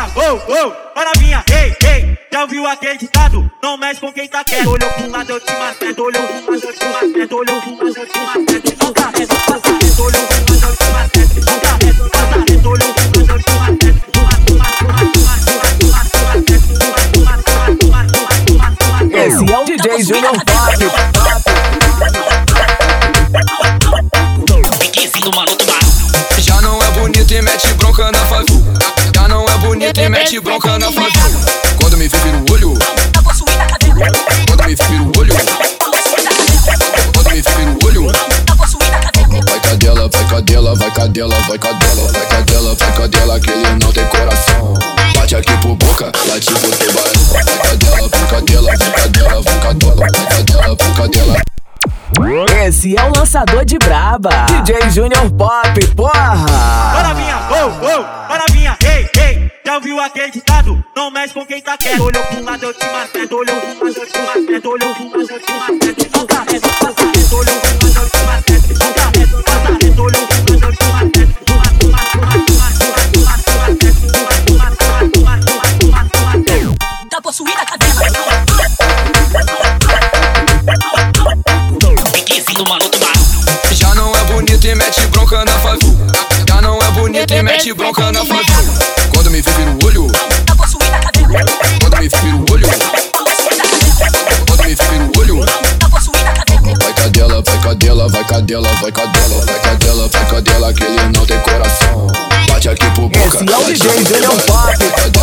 minha, ó novinha, ei, ei. Já ouviu aquele ditado? Não mexe com quem tá quieto. Olhou pro lado, eu te maceto. Olhou pro lado, eu te maceto. Olhou pro lado, eu te maceto. Solta reto, solta reto. Olhou pro lado, eu te maceto. Solta reto, solta reto. Olhou pro lado, eu te maceto. Esse é o DJ Junior Pop. Já não é bonito e mete bronca na favela. Já não é bonito e mete bronca na favela. Quando me vira o olho, quando me vira o olho, quando me vira o olho, vai cadela, vai cadela, vai cadela, vai cadela, vai cadela, vai cadela, que ele não tem coração. Bate aqui por boca, bate por tubarão. Vai cadela, vai cadela, vai cadela, vai cadela, vai cadela, vai cadela. Esse é o lançador de braba, DJ Junior Pop, porra! Ó novinha, ei, ei. Já ouviu aquele ditado? Não mexe com quem tá quieto. Olhou pro lado, eu te maceto. Olhou pro lado, eu te maceto. Olhou pro lado, eu te maceto. Solta reto, solta reto. Olhou pro lado, eu te maceto. Solta reto, solta reto. Olhou pro lado, eu te maceto. Tá possuída a cadela. Já não é bonito e mete bronca na favela. Já não é bonito e mete bronca na favela. Quando me vira o olho, Tá possuída a cadela. quando me vira o olho, quando me vira o olho, Tá possuída a cadela. vai cadela, vai cadela, vai cadela, vai cadela, vai cadela, vai cadela, que ele não tem coração. Bate aqui por boca, Esse é o bate DJ por Junior tubarão. Pop.